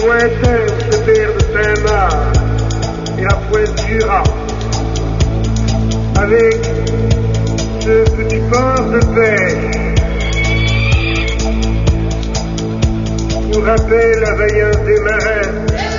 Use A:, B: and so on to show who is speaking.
A: lointain se père de Saint-Marc et à Pointe-Jura, avec ce petit port de pêche, nous rappelle la vaillance des marins